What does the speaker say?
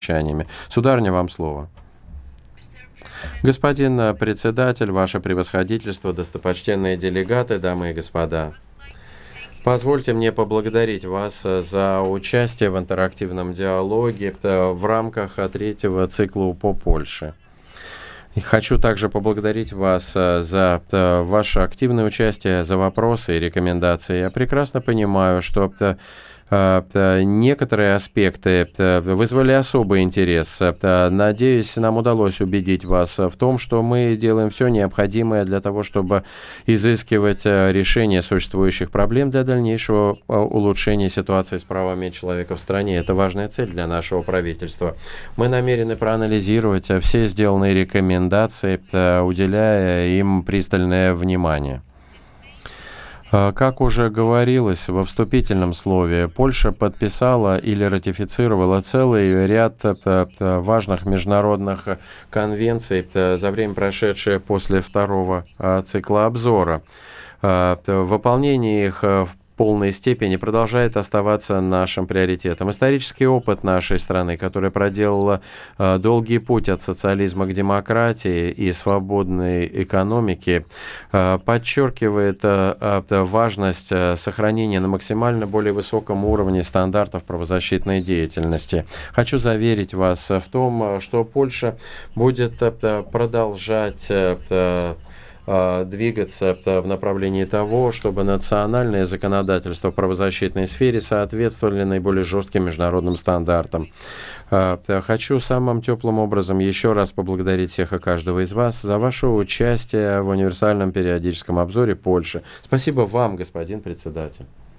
замечаниями. Сударыня, вам слово. Господин председатель, ваше превосходительство, достопочтенные делегаты, дамы и господа. Позвольте мне поблагодарить вас за участие в интерактивном диалоге в рамках третьего цикла по Польше. И хочу также поблагодарить вас за ваше активное участие, за вопросы и рекомендации. Я прекрасно понимаю, что некоторые аспекты вызвали особый интерес. Надеюсь, нам удалось убедить вас в том, что мы делаем все необходимое для того, чтобы изыскивать решение существующих проблем для дальнейшего улучшения ситуации с правами человека в стране. Это важная цель для нашего правительства. Мы намерены проанализировать все сделанные рекомендации, уделяя им пристальное внимание. Как уже говорилось во вступительном слове, Польша подписала или ратифицировала целый ряд важных международных конвенций за время, прошедшее после второго цикла обзора. Выполнение их в полной степени продолжает оставаться нашим приоритетом. Исторический опыт нашей страны, которая проделала долгий путь от социализма к демократии и свободной экономике, подчеркивает важность сохранения на максимально более высоком уровне стандартов правозащитной деятельности. Хочу заверить вас в том, что Польша будет продолжать двигаться в направлении того, чтобы национальное законодательство в правозащитной сфере соответствовали наиболее жестким международным стандартам. Хочу самым теплым образом еще раз поблагодарить всех и каждого из вас за ваше участие в универсальном периодическом обзоре Польши. Спасибо вам, господин председатель.